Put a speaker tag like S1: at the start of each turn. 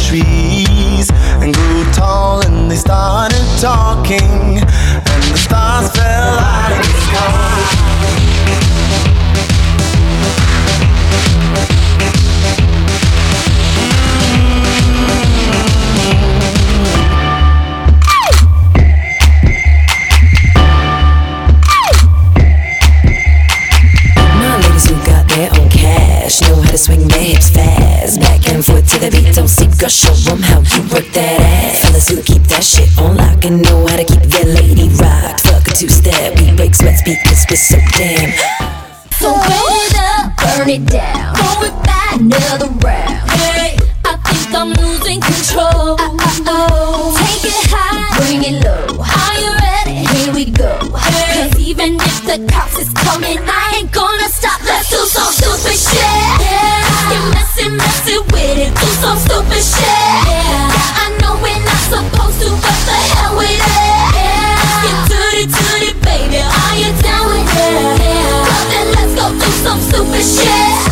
S1: trees and grew tall, and they started talking, and the stars fell out of the sky.
S2: Know how to swing their hips fast, back and forth to the beat. Don't sleep, girl, show them how you work that ass. Fellas who keep that shit on lock and know how to keep their lady rocked. Fuck a two-step, we break sweat speakers, we're so damn.
S3: So burn it up, burn it down, throw it back another round. Hey, I think I'm losing control. Take it high, bring it low. Are you ready? Here we go. Cause even if the cops is coming, I ain't gonna stop. Let's do some stupid shit. You're messing with it. Do some stupid shit. I know we're not supposed to, but the hell with it. You tootie baby, are you down with it? Well then let's go do some stupid shit.